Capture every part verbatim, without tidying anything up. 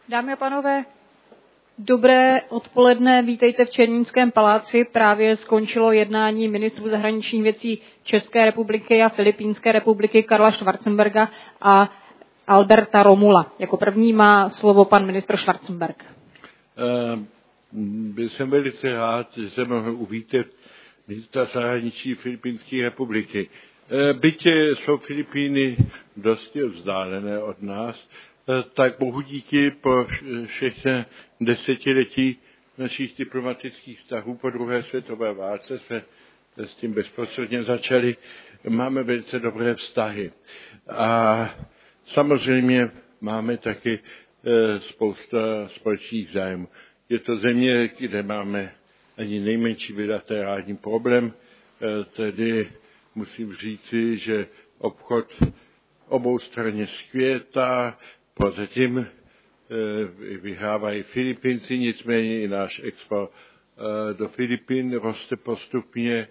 Dámy a pánové, dobré odpoledne, vítejte v Černínském paláci. Právě skončilo jednání ministrů zahraničních věcí České republiky a Filipínské republiky Karla Schwarzenberga a Alberta Romula. Jako první má slovo pan ministr Schwarzenberg. Uh, jsem velice rád, že jsem mohl uvítat ministra zahraničí Filipínské republiky. Uh, byť jsou Filipíny dosti vzdálené od nás, tak bohu díky po všech desetiletí našich diplomatických vztahů po druhé světové válce jsme s tím bezprostředně začali. Máme velice dobré vztahy. A samozřejmě máme taky spousta společných zájmů. Je to země, kde máme ani nejmenší bilaterální problém, tedy musím říci, že obchod obou straně skvětá, prozatím vyhrávají Filipínci, nicméně i náš export do Filipín roste postupně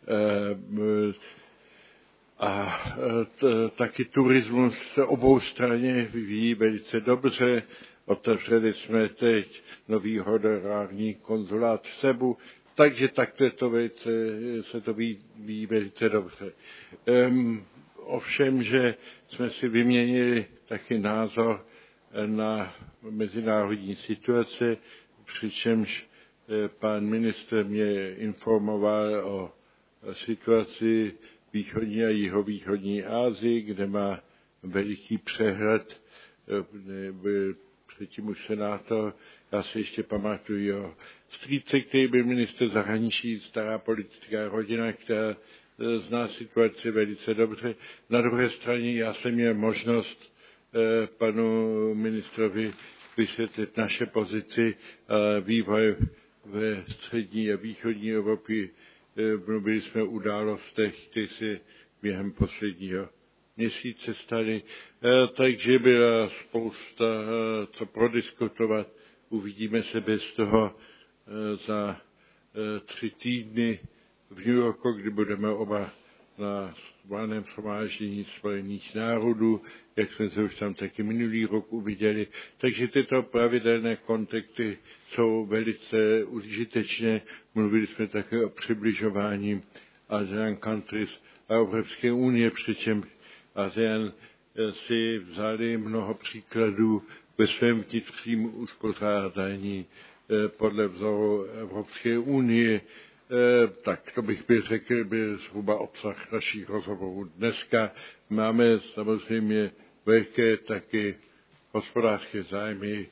a taky turismus se obou straně vyvíjí velice dobře. Otevřeli jsme teď nový honorární konzulát v Sebu, takže takto to velice, se to vyvíjí velice dobře. Um, ovšem, že jsme si vyměnili taky názor na mezinárodní situaci, přičemž pan ministr mě informoval o situaci východní a jihovýchodní Asii, kde má veliký přehled, byl předtím už senátor, já si ještě pamatuju o strýce, který byl ministr zahraničí, stará politická rodina, která zná situaci velice dobře. Na druhé straně já jsem měl možnost panu ministrovi vysvětlit naše pozici a vývoj ve střední a východní Evropě. Mluvili jsme o událostech, které se během posledního měsíce staly, takže byla spousta co prodiskutovat. Uvidíme se bez toho za tři týdny v New Yorku, kdy budeme oba na valném shromáždění Spojených národů, jak jsme se už tam taky minulý rok uviděli. Takže tyto pravidelné kontakty jsou velice užitečné. Mluvili jsme také o přibližování ASEAN countries a Evropské unie, přičemž ASEAN si vzali mnoho příkladů ve svém vnitřním uspořádání podle vzoru Evropské unie. Tak to bych byl řekl, byl zhruba obsah našich rozhovorů dneska. Máme samozřejmě velké taky hospodářské zájmy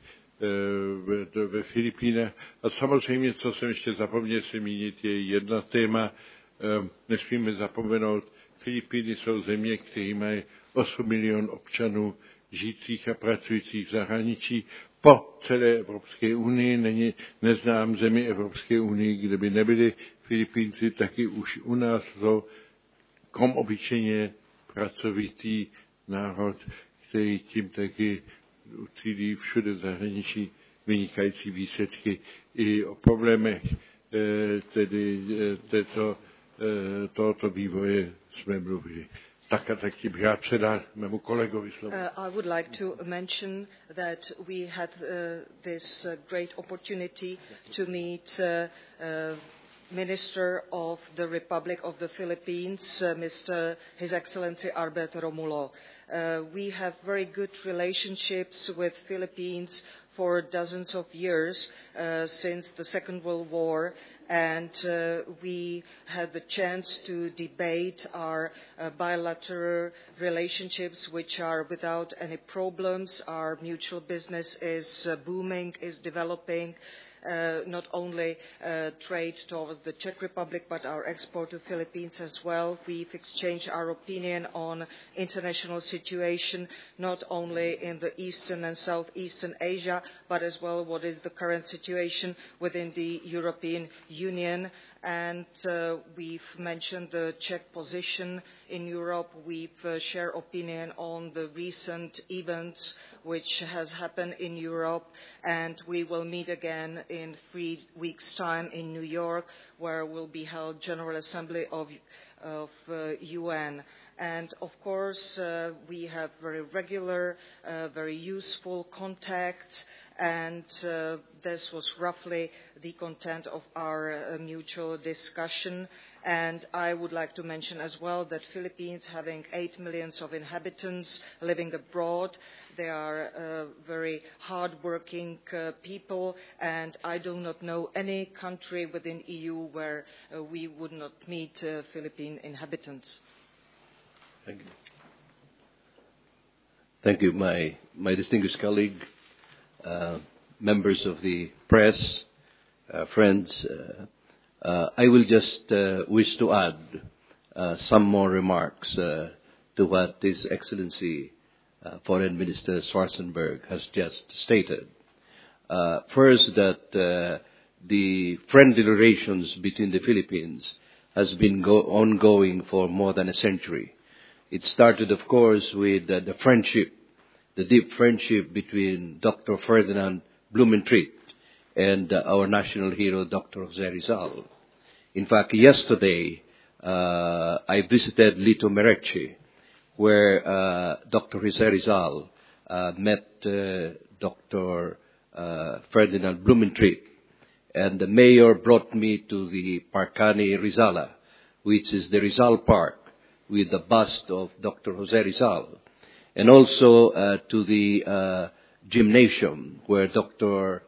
ve Filipínách. A samozřejmě, co jsem ještě zapomněl si mínit, je jedna téma. Nesmíme zapomenout, Filipíny jsou země, které mají osm milionů občanů žijících a pracujících v zahraničí. Po celé Evropské unii není, neznám zemi Evropské unii, kde by nebyli Filipínci, taky už u nás jsou kom obyčejně pracovitý národ, který tím taky ucílí všude v zahraničí vynikající výsledky i o problémech tedy této, tohoto vývoje jsme mluvili. Tak a tak bych já předal mému kolegovi slovo. Uh, I would like to mention that we had uh, this uh, great opportunity to meet uh, uh, Minister of the Republic of the Philippines, uh, Mister His Excellency Albert Romulo. Uh, we have very good relationships with Philippines for dozens of years uh, since the Second World War, and uh, we had the chance to debate our uh, bilateral relationships, which are without any problems. Our mutual business is uh, booming, is developing. Uh, not only uh, trade towards the Czech Republic, but our export to Philippines as well. We've exchanged our opinion on international situation, not only in the Eastern and Southeastern Asia, but as well what is the current situation within the European Union. And uh, we've mentioned the Czech position in Europe. We've uh, shared opinion on the recent events which has happened in Europe, and we will meet again in three weeks' time in New York, where will be held General Assembly of, of uh, U N. And of course, uh, we have very regular, uh, very useful contacts, and uh, this was roughly the content of our uh, mutual discussion. And I would like to mention as well that Philippines, having eight million of inhabitants living abroad, they are uh, very hard-working uh, people, and I do not know any country within E U where uh, we would not meet uh, Philippine inhabitants. Thank you. Thank you, my, my distinguished colleague, uh, members of the press, uh, friends. Uh, uh, I will just uh, wish to add uh, some more remarks uh, to what His Excellency uh, Foreign Minister Schwarzenberg has just stated. Uh, first, that uh, the friendly relations between the Philippines has been go- ongoing for more than a century. It started, of course, with uh, the friendship, the deep friendship between Doctor Ferdinand Blumentritt and uh, our national hero, Doctor Jose Rizal. In fact, yesterday, uh, I visited Lito Mereche, where uh, Doctor Jose Rizal uh, met uh, Doctor Uh, Ferdinand Blumentritt, and the mayor brought me to the Parcani Rizala, which is the Rizal Park, with the bust of Doctor Jose Rizal, and also uh, to the uh, gymnasium where Doctor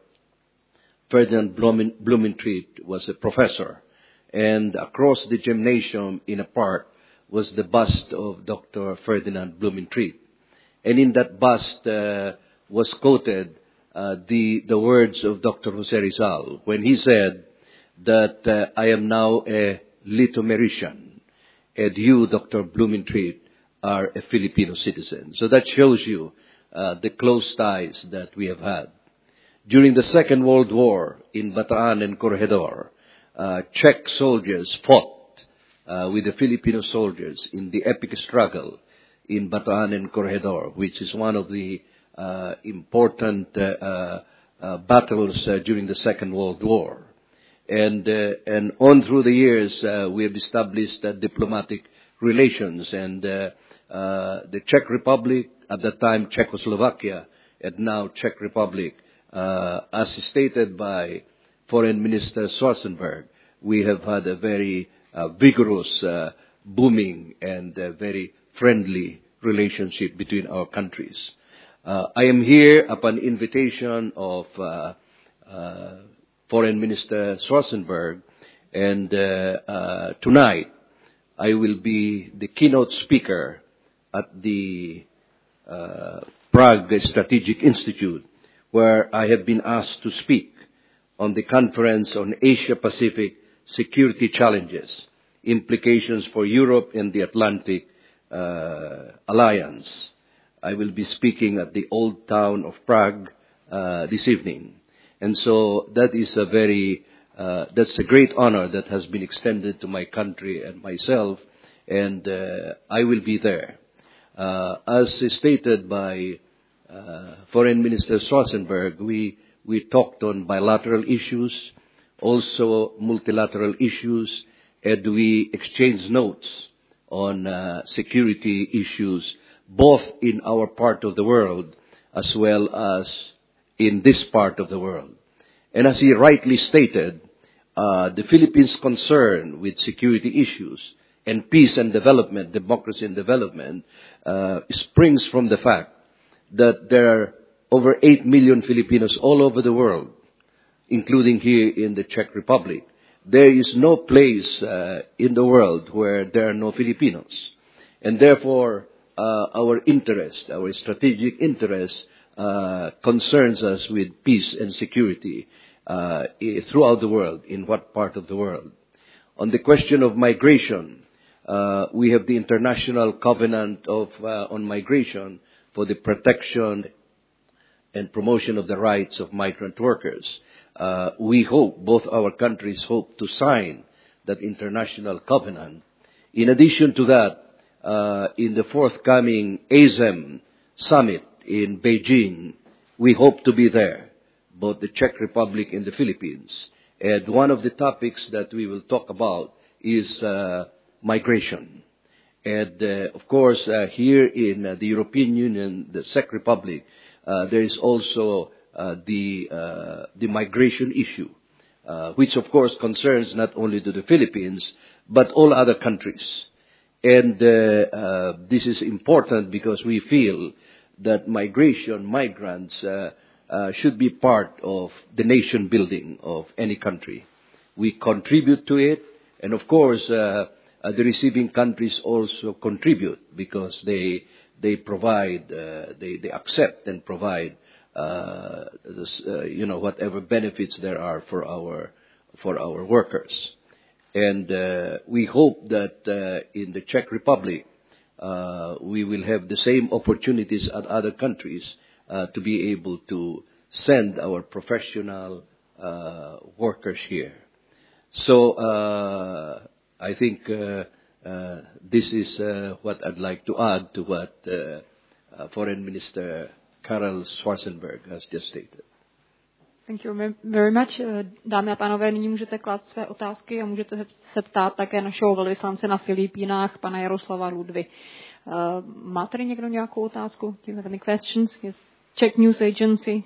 Ferdinand Blumentritt was a professor, and across the gymnasium in a park was the bust of Doctor Ferdinand Blumentritt, and in that bust uh, was quoted Uh, the, the words of Doctor Jose Rizal when he said that uh, I am now a Litomerician and you, Doctor Blumentritt, are a Filipino citizen. So that shows you uh, the close ties that we have had. During the Second World War in Bataan and Corregidor, uh, Czech soldiers fought uh, with the Filipino soldiers in the epic struggle in Bataan and Corregidor, which is one of the Uh, important uh, uh, uh, battles uh, during the Second World War. And uh, and on through the years, uh, we have established uh, diplomatic relations. And uh, uh, the Czech Republic, at that time Czechoslovakia, and now Czech Republic, uh, as stated by Foreign Minister Schwarzenberg, we have had a very uh, vigorous, uh, booming, and uh, very friendly relationship between our countries. Uh, I am here upon invitation of uh, uh, Foreign Minister Schwarzenberg, and uh, uh, tonight I will be the keynote speaker at the uh, Prague Strategic Institute, where I have been asked to speak on the conference on Asia-Pacific security challenges, implications for Europe and the Atlantic uh, Alliance. I will be speaking at the old town of Prague uh, this evening. And so that is a very, uh, that's a great honor that has been extended to my country and myself, and uh, I will be there. Uh, as stated by uh, Foreign Minister Schwarzenberg, we, we talked on bilateral issues, also multilateral issues, and we exchanged notes on uh, security issues, both in our part of the world as well as in this part of the world. And as he rightly stated, uh, the Philippines' concern with security issues and peace and development, democracy and development, uh, springs from the fact that there are over eight million Filipinos all over the world, including here in the Czech Republic. There is no place uh, in the world where there are no Filipinos. And therefore, Uh, our interest, our strategic interest, uh, concerns us with peace and security uh, throughout the world, in what part of the world. On the question of migration, uh, we have the International Covenant of uh, on Migration for the protection and promotion of the rights of migrant workers. Uh, we hope, both our countries hope to sign that international covenant. In addition to that, Uh, in the forthcoming A S E M summit in Beijing, we hope to be there, both the Czech Republic and the Philippines. And one of the topics that we will talk about is uh, migration. And, uh, of course, uh, here in uh, the European Union, the Czech Republic, uh, there is also uh, the, uh, the migration issue, uh, which, of course, concerns not only to the Philippines, but all other countries. And uh, uh, this is important because we feel that migration, migrants, uh, uh, should be part of the nation building of any country. We contribute to it, and of course, uh, uh, the receiving countries also contribute because they they provide, uh, they they accept and provide, uh, this, uh, you know, whatever benefits there are for our for our workers. And uh, we hope that uh, in the Czech Republic, uh, we will have the same opportunities as other countries uh, to be able to send our professional uh, workers here. So uh, I think uh, uh, this is uh, what I'd like to add to what uh, uh, Foreign Minister Karel Schwarzenberg has just stated. Thank you very much. Dámy a pánové, nyní můžete klást své otázky a můžete se ptát také našeho velvyslance na Filipínách, pana Jaroslava Ludvy. Uh, má tady někdo nějakou otázku? Do you have any questions? Yes. Czech News Agency.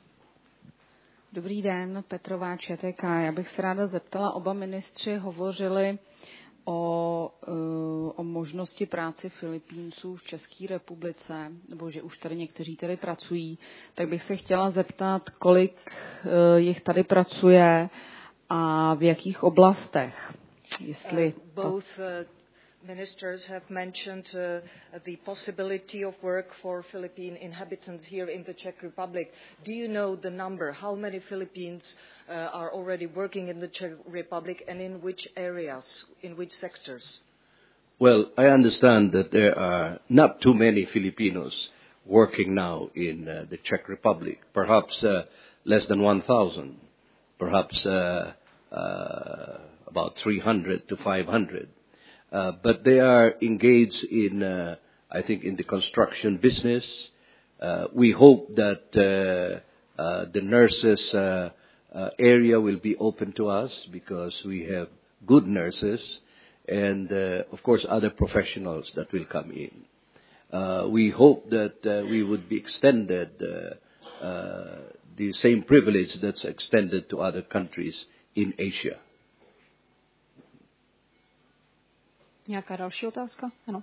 Dobrý den, Petrová ČTK. Já bych se ráda zeptala, oba ministři hovořili o, o možnosti práci Filipínců v České republice, nebo že už tady někteří tady pracují, tak bych se chtěla zeptat, kolik jich tady pracuje a v jakých oblastech. Jestli... Uh, both, uh... Ministers have mentioned uh, the possibility of work for Philippine inhabitants here in the Czech Republic. Do you know the number? How many Philippines uh, are already working in the Czech Republic and in which areas, in which sectors? Well, I understand that there are not too many Filipinos working now in uh, the Czech Republic, perhaps uh, less than one thousand, perhaps uh, uh, about three hundred to five hundred. Uh, but they are engaged in, uh, I think, in the construction business. Uh, we hope that uh, uh, the nurses uh, uh, area will be open to us because we have good nurses and, uh, of course, other professionals that will come in. Uh, we hope that uh, we would be extended uh, uh, the same privilege that's extended to other countries in Asia. Nějaká další otázka? Ano.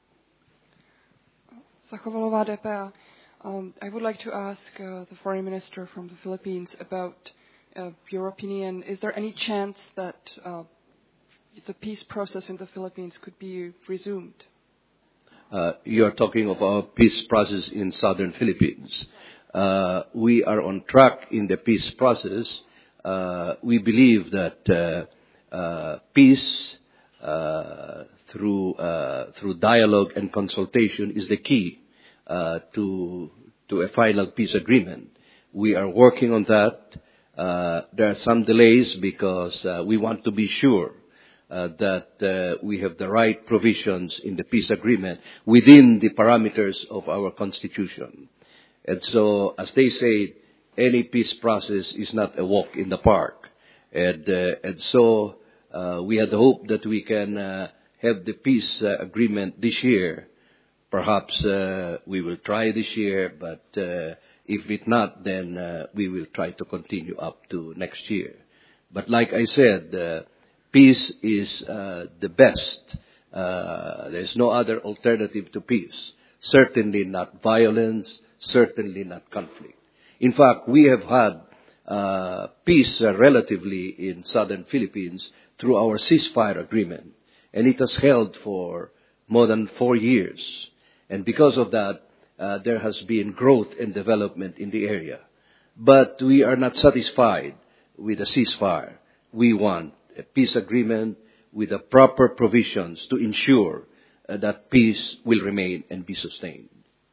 Zachovalová D P A. Um, I would like to ask uh, the foreign minister from the Philippines about uh, your opinion. Is there any chance that uh, the peace process in the Philippines could be resumed? Uh, you are talking about peace process in southern Philippines. Uh, we are on track in the peace process. Uh, we believe that uh, uh, peace Uh, through uh, through dialogue and consultation is the key uh, to to a final peace agreement. We are working on that. Uh, there are some delays because uh, we want to be sure uh, that uh, we have the right provisions in the peace agreement within the parameters of our constitution. And so, as they say, any peace process is not a walk in the park. And uh, and so. Uh, we had the hope that we can uh, have the peace uh, agreement this year. Perhaps uh, we will try this year, but uh, if it not, then uh, we will try to continue up to next year. But like I said, uh, peace is uh, the best. Uh, there's no other alternative to peace. Certainly not violence, certainly not conflict. In fact, we have had uh, peace uh, relatively in southern Philippines through our ceasefire agreement. And it has held for more than four years. And because of that, uh, there has been growth and development in the area. But we are not satisfied with a ceasefire. We want a peace agreement with the proper provisions to ensure uh, that peace will remain and be sustained.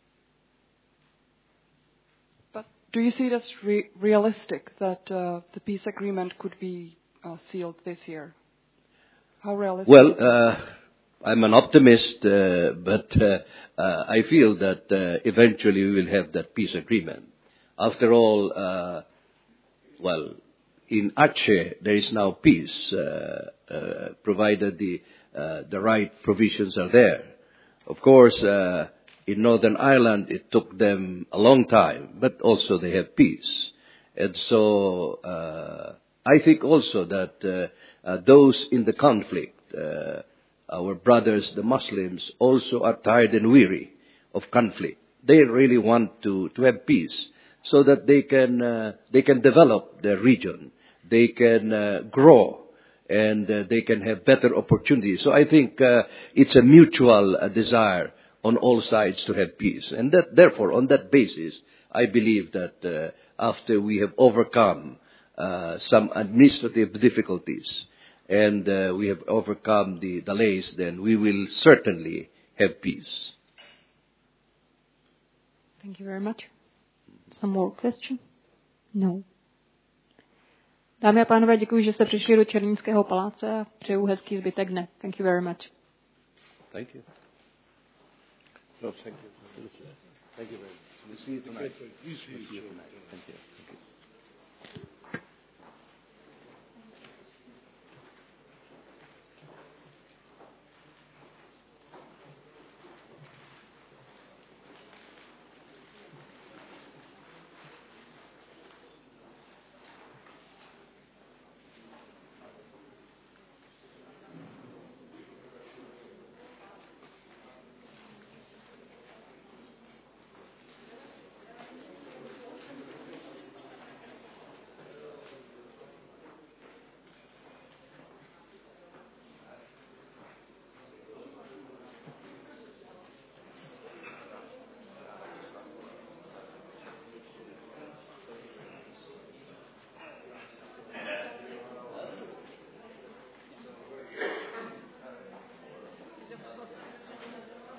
But do you see it as re- realistic that uh, the peace agreement could be Uh, sealed this year? How realistic? Well, uh, I'm an optimist, uh, but uh, uh, I feel that uh, eventually we will have that peace agreement. After all, uh, well, in Aceh there is now peace, uh, uh, provided the uh, the right provisions are there. Of course, uh, in Northern Ireland, it took them a long time, but also they have peace. And so uh, I think also that uh, uh, those in the conflict, uh, our brothers, the Muslims, also are tired and weary of conflict. They really want to, to have peace so that they can uh, they can develop their region, they can uh, grow, and uh, they can have better opportunities. So I think uh, it's a mutual uh, desire on all sides to have peace. And that, therefore, on that basis, I believe that uh, after we have overcome uh, some administrative difficulties and uh, we have overcome the delays, then we will certainly have peace. Thank you very much. Some more question? No. Dámy a pánové, děkuji, že jste přišli do Černínského paláce a přeju hezký zbytek dne. Thank you very much. Thank you. No, thank you. Thank you very much. We'll see you tonight. We'll see you tonight. Thank you. Thank you.